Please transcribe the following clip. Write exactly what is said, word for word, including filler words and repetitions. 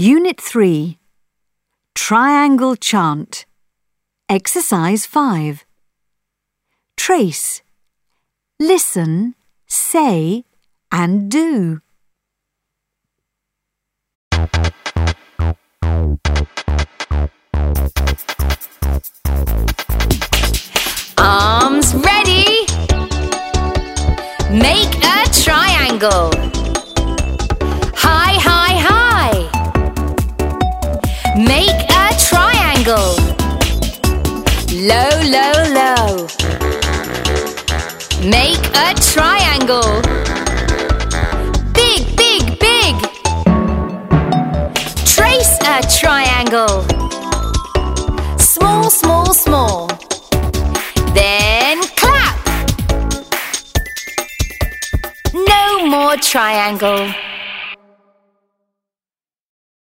Unit three. Triangle chant. Exercise five. Trace. Listen, say, and do. Arms ready. Make a triangle. High, high, high. Make a triangle. Low, low, low. Make a triangle. Big, big, big. Trace a triangle. Small, small, small. Then clap. No more triangle.